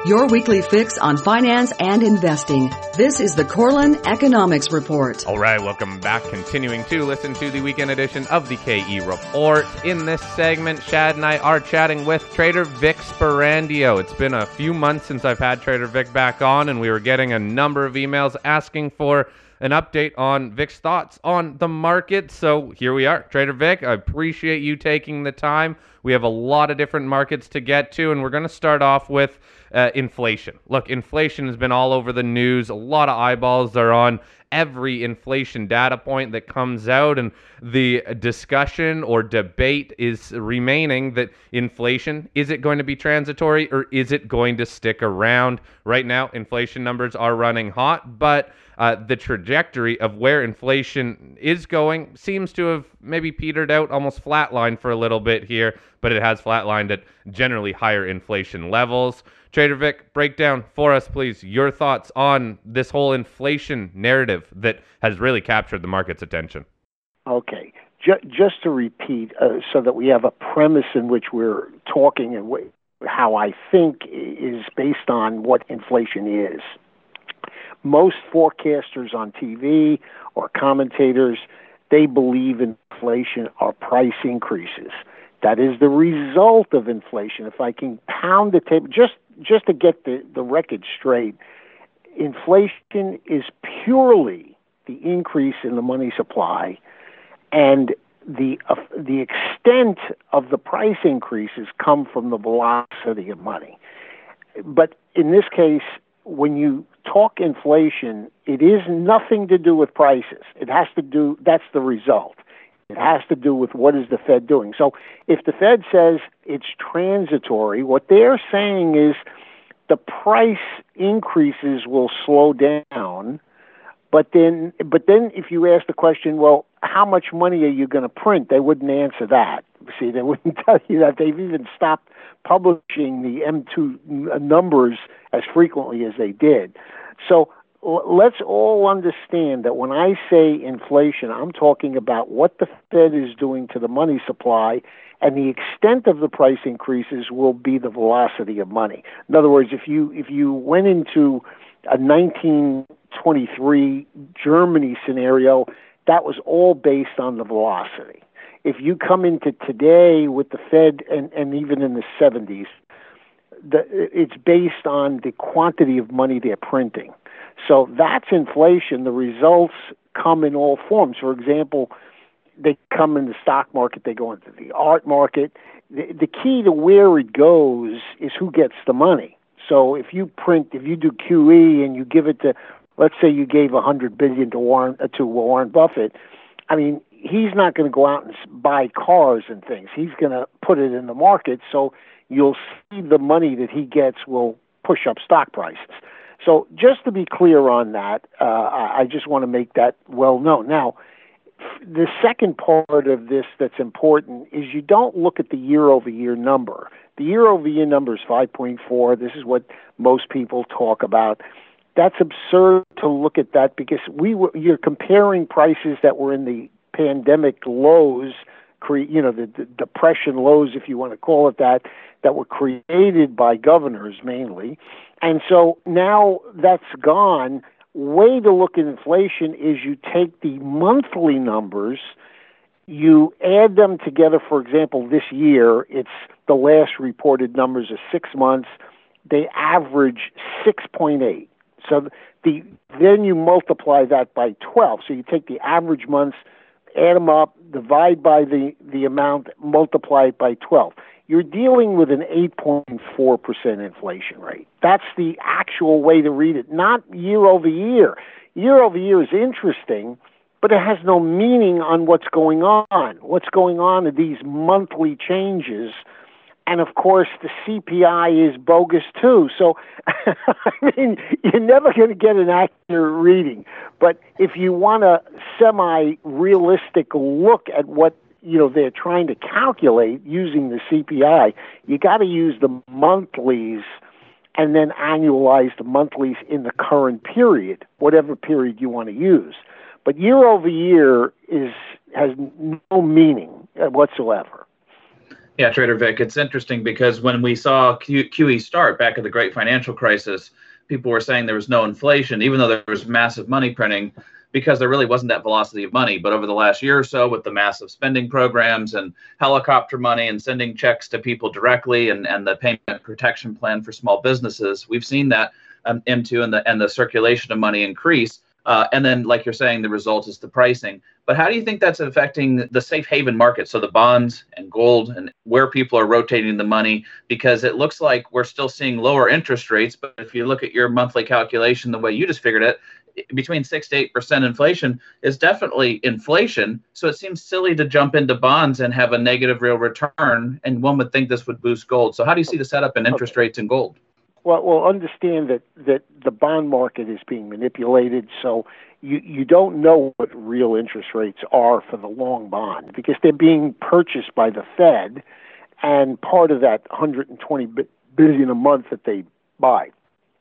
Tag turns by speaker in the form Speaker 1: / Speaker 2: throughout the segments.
Speaker 1: Your weekly fix on finance and investing. This is the Corlin Economics Report.
Speaker 2: All right, welcome back. Continuing to listen to the weekend edition of the KE Report. In this segment, Shad and I are chatting with Trader Vic Sperandio. It's been a few months since I've had Trader Vic back on, and we were getting a number of emails asking for an update on Vic's thoughts on the market. So here we are. Trader Vic, I appreciate you taking the time. We have a lot of different markets to get to, and we're going to start off with inflation. Look, inflation has been all over the news. A lot of eyeballs are on every inflation data point that comes out, and the discussion or debate is remaining that inflation, is it going to be transitory or is it going to stick around? Right now, inflation numbers are running hot, but the trajectory of where inflation is going seems to have maybe petered out, almost flatlined for a little bit here, but it has flatlined at generally higher inflation levels. Trader Vic, break down for us, please, your thoughts on this whole inflation narrative that has really captured the market's attention.
Speaker 3: Okay. Just to repeat, so that we have a premise in which we're talking and how I think is based on what inflation is. Most forecasters on TV or commentators, they believe inflation are price increases. That is the result of inflation. If I can pound the table, just to get the record straight, inflation is purely the increase in the money supply, and the extent of the price increases come from the velocity of money. But in this case, when you talk inflation, it is nothing to do with prices. It has to do, that's the result. It has to do with what is the Fed doing. So if the Fed says it's transitory, what they're saying is the price increases will slow down. But then if you ask the question, well, how much money are you going to print? They wouldn't answer that. See, they wouldn't tell you that. They've even stopped publishing the M2 numbers as frequently as they did. So let's all understand that when I say inflation, I'm talking about what the Fed is doing to the money supply, and the extent of the price increases will be the velocity of money. In other words, if you went into a 1923 Germany scenario, that was all based on the velocity. If you come into today with the Fed and even in the 70s, it's based on the quantity of money they're printing. So that's inflation. The results come in all forms. For example, they come in the stock market, they go into the art market. The key to where it goes is who gets the money. So if you do QE and you give it to, let's say you gave $100 billion to Warren Buffett, I mean, he's not going to go out and buy cars and things. He's going to put it in the market, so you'll see the money that he gets will push up stock prices. So just to be clear on that, I just want to make that well known. Now, the second part of this that's important is you don't look at the year-over-year number. The year-over-year number is 5.4. This is what most people talk about. That's absurd to look at that because you're comparing prices that were in the pandemic lows, the depression lows, if you want to call it that were created by governors mainly. And so now that's gone. Way to look at inflation is you take the monthly numbers, you add them together. For example, this year, it's the last reported numbers are 6 months. They average 6.8. So then you multiply that by 12. So you take the average months, add them up, divide by the amount, multiply it by 12. You're dealing with an 8.4% inflation rate. That's the actual way to read it, not year over year. Year over year is interesting, but it has no meaning on what's going on. What's going on are these monthly changes. And, of course, the CPI is bogus, too. So, I mean, you're never going to get an accurate reading. But if you want a semi-realistic look at what they're trying to calculate using the CPI, you got to use the monthlies and then annualize the monthlies in the current period, whatever period you want to use. But year over year has no meaning whatsoever.
Speaker 4: Yeah, Trader Vic, it's interesting because when we saw QE start back at the great financial crisis, people were saying there was no inflation, even though there was massive money printing, because there really wasn't that velocity of money. But over the last year or so, with the massive spending programs and helicopter money and sending checks to people directly and the payment protection plan for small businesses, we've seen that into and the circulation of money increase. And then, like you're saying, the result is the pricing. But how do you think that's affecting the safe haven market? So the bonds and gold and where people are rotating the money, because it looks like we're still seeing lower interest rates. But if you look at your monthly calculation, the way you just figured it, between 6 to 8% inflation is definitely inflation. So it seems silly to jump into bonds and have a negative real return. And one would think this would boost gold. So how do you see the setup in interest rates in gold?
Speaker 3: Well, understand that the bond market is being manipulated, so you don't know what real interest rates are for the long bond because they're being purchased by the Fed, and part of that 120 billion a month that they buy.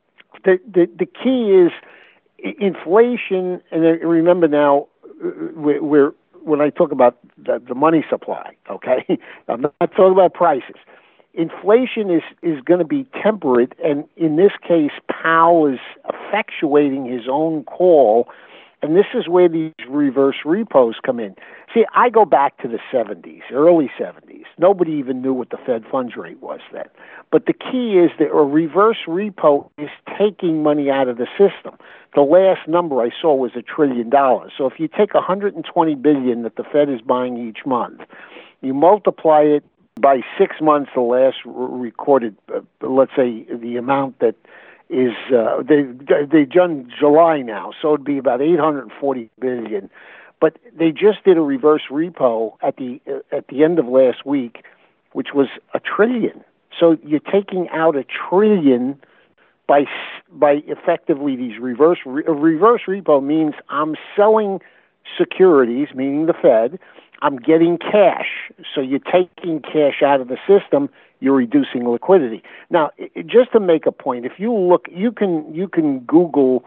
Speaker 3: The key is inflation, and remember now, we're when I talk about the money supply, okay, I'm not talking about prices. Inflation is going to be temperate, and in this case, Powell is effectuating his own call, and this is where these reverse repos come in. See, I go back to the 70s, early 70s. Nobody even knew what the Fed funds rate was then. But the key is that a reverse repo is taking money out of the system. The last number I saw was $1 trillion. So if you take $120 billion that the Fed is buying each month, you multiply it by 6 months, the last recorded, let's say, the amount that is, they've done July now, so it'd be about $840 billion. But they just did a reverse repo at the end of last week, which was $1 trillion. So you're taking out $1 trillion by effectively these reverse repo means I'm selling securities, meaning the Fed. I'm getting cash. So you're taking cash out of the system, you're reducing liquidity. Now, just to make a point, if you look, you can Google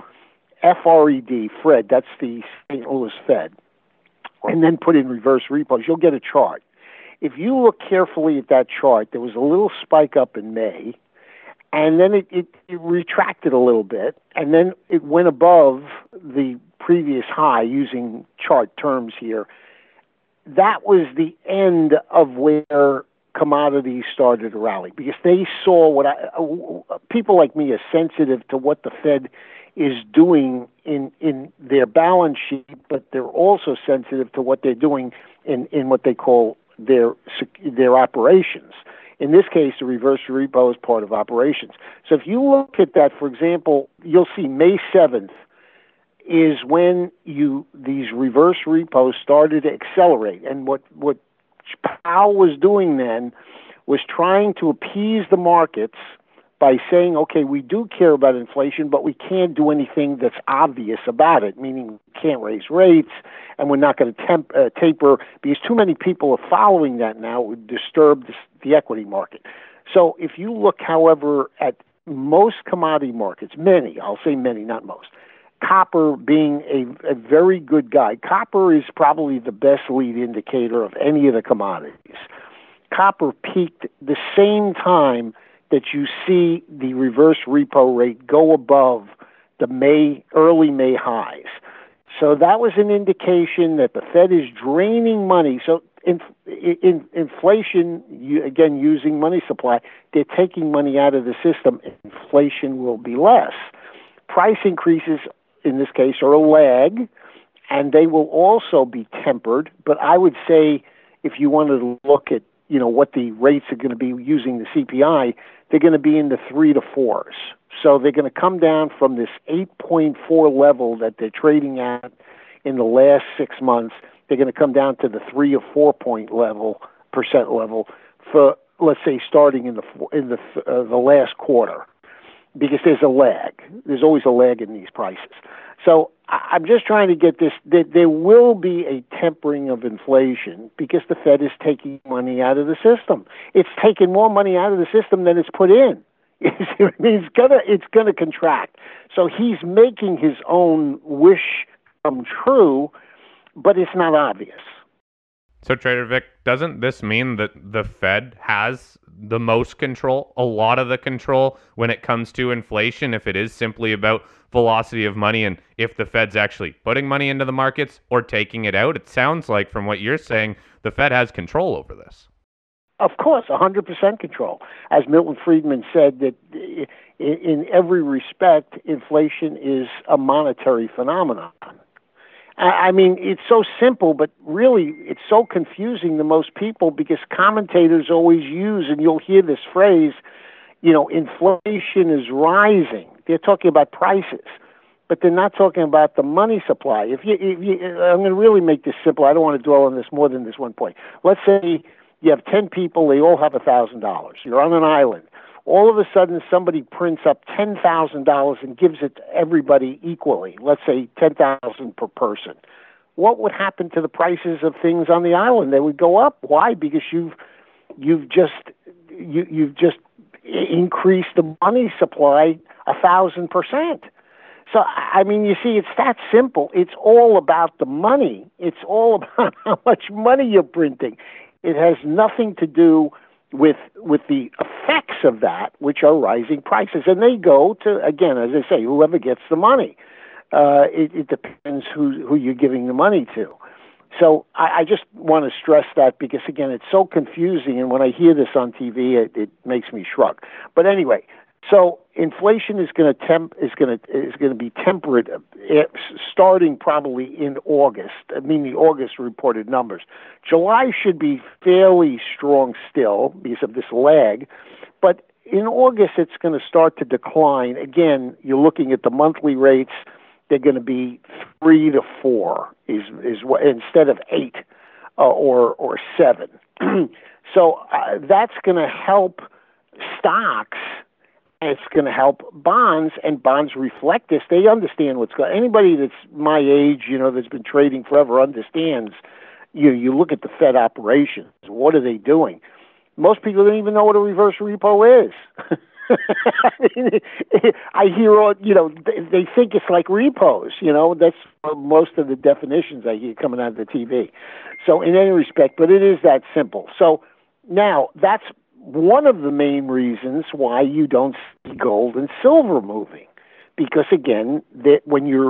Speaker 3: FRED, that's the St. Louis Fed, and then put in reverse repos, you'll get a chart. If you look carefully at that chart, there was a little spike up in May, and then it retracted a little bit, and then it went above the previous high using chart terms here. That was the end of where commodities started to rally because they saw people like me are sensitive to what the Fed is doing in their balance sheet, but they're also sensitive to what they're doing in what they call their operations. In this case, the reverse repo is part of operations. So if you look at that, for example, you'll see May 7th is when these reverse repos started to accelerate. And what Powell was doing then was trying to appease the markets by saying, okay, we do care about inflation, but we can't do anything that's obvious about it, meaning we can't raise rates, and we're not going to taper, because too many people are following that now. It would disturb the equity market. So if you look, however, at most commodity markets, many, I'll say many, not most, copper being a very good guide. Copper is probably the best lead indicator of any of the commodities. Copper peaked the same time that you see the reverse repo rate go above the early May highs. So that was an indication that the Fed is draining money. So inflation, again, using money supply, they're taking money out of the system. Inflation will be less. Price increases, in this case, are a lag, and they will also be tempered. But I would say if you wanted to look at what the rates are going to be using the CPI, they're going to be in the 3 to 4s. So they're going to come down from this 8.4 level that they're trading at in the last 6 months. They're going to come down to the 3 or 4% level for, let's say, starting in the last quarter, because there's a lag. There's always a lag in these prices. So I'm just trying to get this, that there will be a tempering of inflation because the Fed is taking money out of the system. It's taking more money out of the system than it's put in. It's gonna contract. So he's making his own wish come true, but it's not obvious.
Speaker 2: So, Trader Vic, doesn't this mean that the Fed has the most control, a lot of the control when it comes to inflation, if it is simply about velocity of money and if the Fed's actually putting money into the markets or taking it out? It sounds like, from what you're saying, the Fed has control over this.
Speaker 3: Of course, 100% control. As Milton Friedman said, that in every respect, inflation is a monetary phenomenon. I mean, it's so simple, but really it's so confusing to most people because commentators always use, and you'll hear this phrase, inflation is rising. They're talking about prices, but they're not talking about the money supply. I'm going to really make this simple. I don't want to dwell on this more than this one point. Let's say you have 10 people, they all have $1,000. You're on an island. All of a sudden, somebody prints up $10,000 and gives it to everybody equally. Let's say $10,000 per person. What would happen to the prices of things on the island? They would go up. Why? Because you've just increased the money supply 1,000%. So, I mean, you see, it's that simple. It's all about the money. It's all about how much money you're printing. It has nothing to do with the effects of that, which are rising prices. And they go to, again, as I say, whoever gets the money. It depends who you're giving the money to. So I just want to stress that because, again, it's so confusing. And when I hear this on TV, it makes me shrug. But anyway, so inflation is going to be temperate starting probably in August. I mean, the August reported numbers. July should be fairly strong still because of this lag, but in August it's going to start to decline. Again, you're looking at the monthly rates; they're going to be 3 to 4 is what instead of 8 or 7. So that's going to help stocks. It's going to help bonds, and bonds reflect this. They understand what's going on. Anybody that's my age, that's been trading forever understands. You look at the Fed operations. What are they doing? Most people don't even know what a reverse repo is. I hear, they think it's like repos. That's most of the definitions I hear coming out of the TV. So in any respect, but it is that simple. So now that's one of the main reasons why you don't see gold and silver moving, because again, that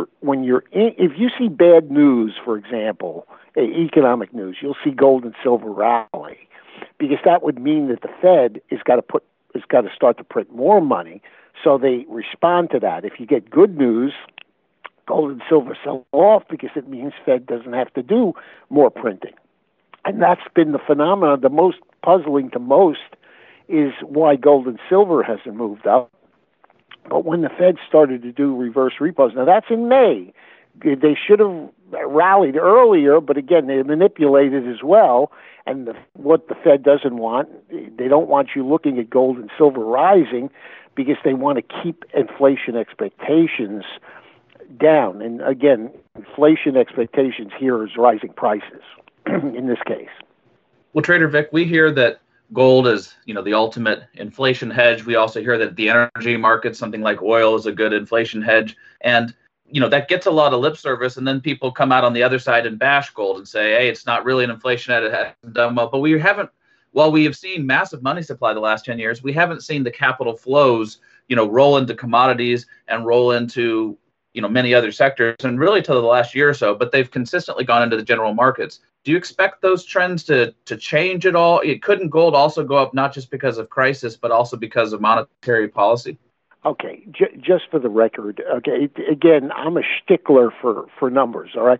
Speaker 3: if you see bad news, for example, economic news, you'll see gold and silver rally, because that would mean that the Fed is got to start to print more money, so they respond to that. If you get good news, gold and silver sell off because it means Fed doesn't have to do more printing, and that's been the phenomenon. The most puzzling to most is why gold and silver hasn't moved up. But when the Fed started to do reverse repos, now that's in May. They should have rallied earlier, but again, they manipulated as well. And what the Fed doesn't want, they don't want you looking at gold and silver rising because they want to keep inflation expectations down. And again, inflation expectations here is rising prices in this case.
Speaker 4: Well, Trader Vic, we hear that gold is, the ultimate inflation hedge. We also hear that the energy market, something like oil, is a good inflation hedge. And, that gets a lot of lip service. And then people come out on the other side and bash gold and say, hey, it's not really an inflation hedge. It hasn't done well. But we haven't, while we have seen massive money supply the last 10 years, we haven't seen the capital flows, roll into commodities and roll into, many other sectors, and really till the last year or so, but they've consistently gone into the general markets. Do you expect those trends to change at all? Couldn't gold also go up not just because of crisis, but also because of monetary policy?
Speaker 3: Okay, just for the record, okay, again, I'm a stickler for numbers, all right?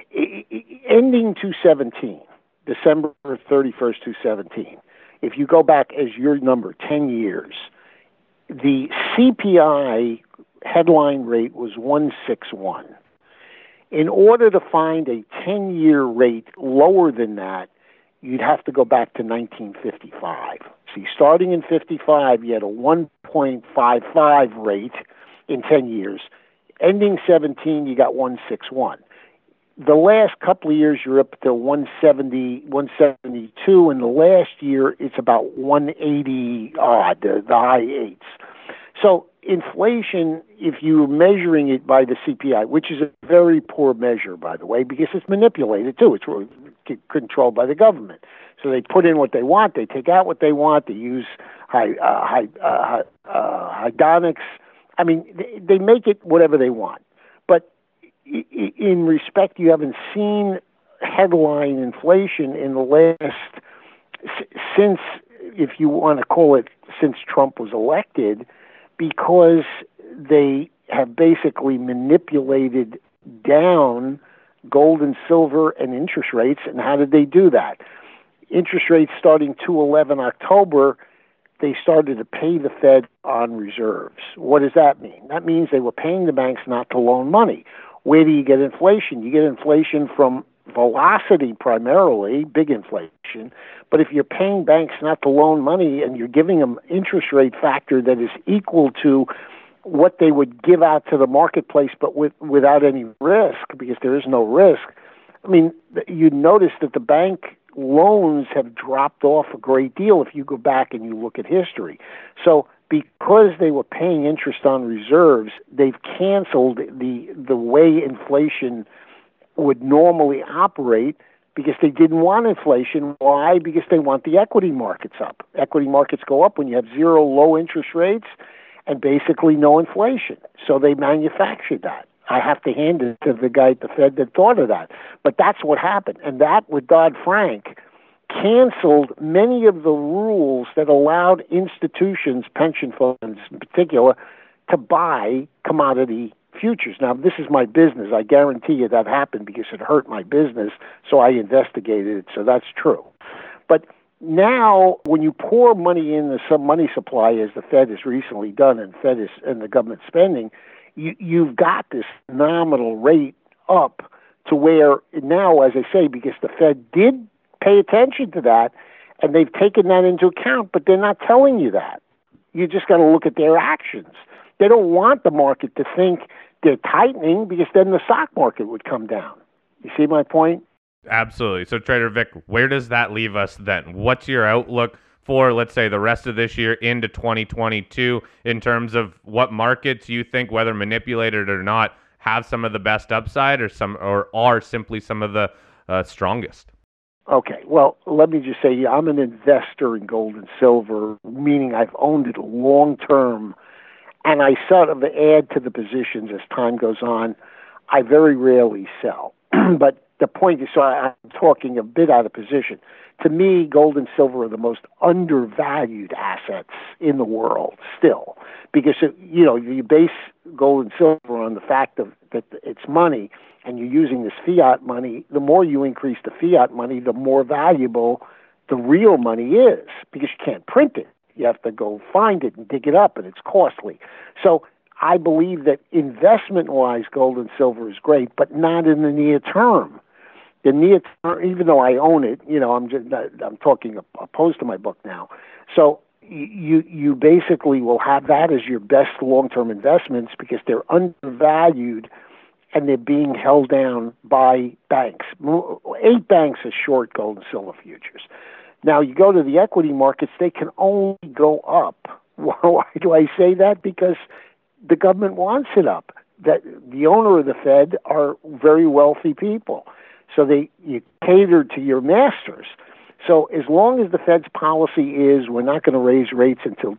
Speaker 3: Ending 2017, December 31st, 2017, if you go back as your number, 10 years, the CPI headline rate was 161. In order to find a 10-year rate lower than that, you'd have to go back to 1955. See, starting in 55, you had a 1.55 rate in 10 years. Ending 17, you got 161. The last couple of years, you're up to 170, 172, and the last year, it's about 180 odd, the high eights. So inflation, if you're measuring it by the CPI, which is a very poor measure, by the way, because it's manipulated too. It's controlled by the government. So they put in what they want, they take out what they want, they use hydronics. I mean, they make it whatever they want. But in respect, you haven't seen headline inflation in the last, since, if you want to call it, since Trump was elected, because they have basically manipulated down gold and silver and interest rates. And how did they do that? Interest rates starting 2/11 October, they started to pay the Fed on reserves. What does that mean? That means they were paying the banks not to loan money. Where do you get inflation? You get inflation from velocity primarily, big inflation. But if you're paying banks not to loan money and you're giving them interest rate factor that is equal to what they would give out to the marketplace, but without any risk, because there is no risk, I mean, you notice that the bank loans have dropped off a great deal if you go back and you look at history. So because they were paying interest on reserves, they've canceled the way inflation would normally operate, because they didn't want inflation. Why? Because they want the equity markets up. Equity markets go up when you have zero low interest rates and basically no inflation. So they manufactured that. I have to hand it to the guy at the Fed that thought of that. But that's what happened. And that, with Dodd-Frank, canceled many of the rules that allowed institutions, pension funds in particular, to buy commodity futures. Now, this is my business. I guarantee you that happened because it hurt my business, so I investigated it, so that's true. But now, when you pour money in the money supply, as the Fed has recently done, and the government spending, you've got this nominal rate up to where now, as I say, because the Fed did pay attention to that, and they've taken that into account, but they're not telling you that. You just got to look at their actions. They don't want the market to think they're tightening, because then the stock market would come down. You see my point?
Speaker 2: Absolutely. So, Trader Vic, where does that leave us then? What's your outlook for, let's say, the rest of this year into 2022 in terms of what markets you think, whether manipulated or not, have some of the best upside or are simply some of the strongest?
Speaker 3: Okay, well, let me just say, I'm an investor in gold and silver, meaning I've owned it long term, and I sort of add to the positions as time goes on. I very rarely sell. But the point is, so I'm talking a bit out of position. To me, gold and silver are the most undervalued assets in the world still, because you base gold and silver on the fact that it's money, and you're using this fiat money. The more you increase the fiat money, the more valuable the real money is, because you can't print it. You have to go find it and dig it up, and it's costly. So I believe that investment-wise, gold and silver is great, but not in the near term. The near term, even though I own it, I'm talking opposed to my book now. So you basically will have that as your best long-term investments, because they're undervalued and they're being held down by banks. 8 banks are short gold and silver futures. Now, you go to the equity markets, they can only go up. Why do I say that? Because the government wants it up. That the owner of the Fed are very wealthy people. So you cater to your masters. So as long as the Fed's policy is we're not going to raise rates until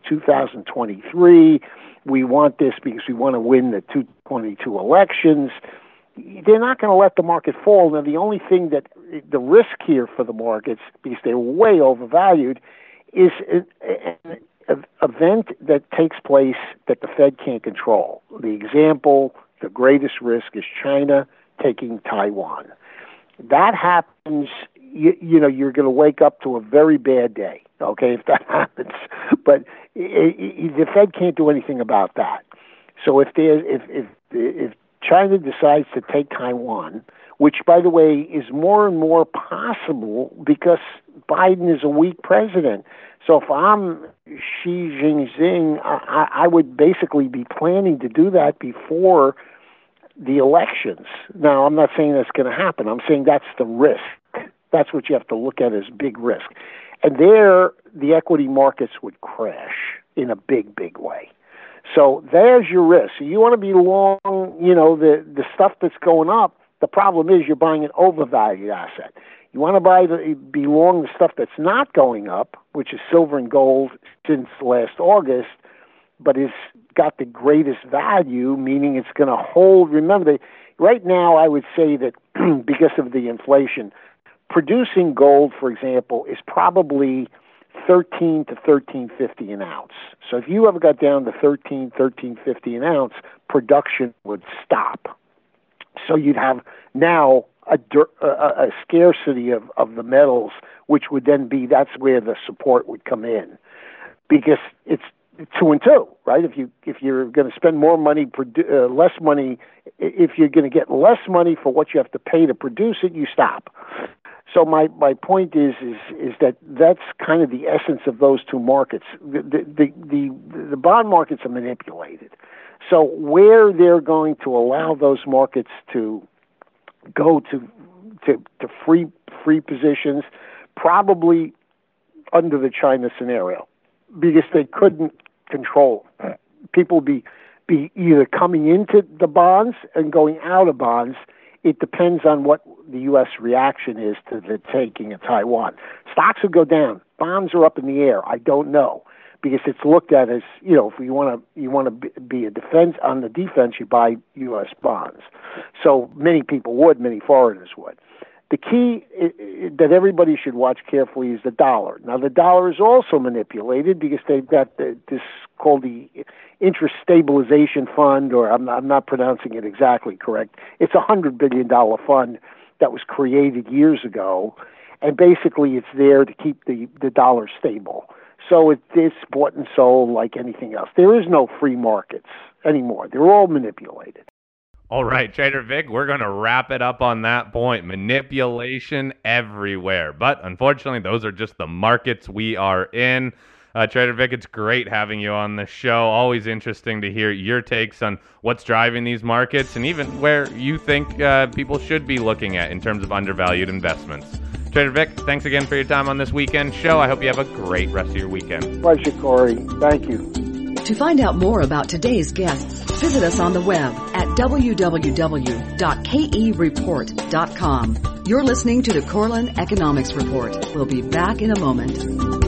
Speaker 3: 2023, we want this because we want to win the 2022 elections, they're not going to let the market fall. Now, the only thing that the risk here for the markets, because they're way overvalued, is an event that takes place that the Fed can't control. The example, the greatest risk is China taking Taiwan. That happens, you're going to wake up to a very bad day, okay, if that happens. But the Fed can't do anything about that. So if China decides to take Taiwan, which, by the way, is more and more possible because Biden is a weak president. So if I'm Xi Jinping, I would basically be planning to do that before the elections. Now, I'm not saying that's going to happen. I'm saying that's the risk. That's what you have to look at as big risk. And there, the equity markets would crash in a big, big way. So there's your risk. So you want to be long, the stuff that's going up. The problem is you're buying an overvalued asset. You want to be long the stuff that's not going up, which is silver and gold since last August, but it's got the greatest value, meaning it's going to hold. Remember, right now I would say that because of the inflation, producing gold, for example, is probably $13 to $13.50 an ounce. So if you ever got down to $13.50 an ounce, production would stop. So you'd have now a scarcity of the metals, which would then be, that's where the support would come in, because it's 2 and 2, right? If you're going to spend more money, less money, if you're going to get less money for what you have to pay to produce it, you stop. So my point is that that's kind of the essence of those two markets. The bond markets are manipulated. So where they're going to allow those markets to go to free positions, probably under the China scenario, because they couldn't control. People be either coming into the bonds and going out of bonds. It depends on what the U.S. reaction is to the taking of Taiwan. Stocks will go down. Bonds are up in the air. I don't know, because it's looked at as, if you want to be on the defense, you buy U.S. bonds. So many people would, many foreigners would. The key that everybody should watch carefully is the dollar. Now, the dollar is also manipulated because they've got this called the Interest Stabilization Fund, or I'm not pronouncing it exactly correct. It's a $100 billion fund that was created years ago, and basically it's there to keep the dollar stable. So it's bought and sold like anything else. There is no free markets anymore. They're all manipulated.
Speaker 2: All right, Trader Vic, we're going to wrap it up on that point. Manipulation everywhere. But unfortunately, those are just the markets we are in. Trader Vic, it's great having you on the show. Always interesting to hear your takes on what's driving these markets and even where you think people should be looking at in terms of undervalued investments. Trader Vic, thanks again for your time on this weekend show. I hope you have a great rest of your weekend.
Speaker 3: Pleasure, Corey. Thank you.
Speaker 1: To find out more about today's guests, visit us on the web at www.kereport.com. You're listening to the Korelin Economics Report. We'll be back in a moment.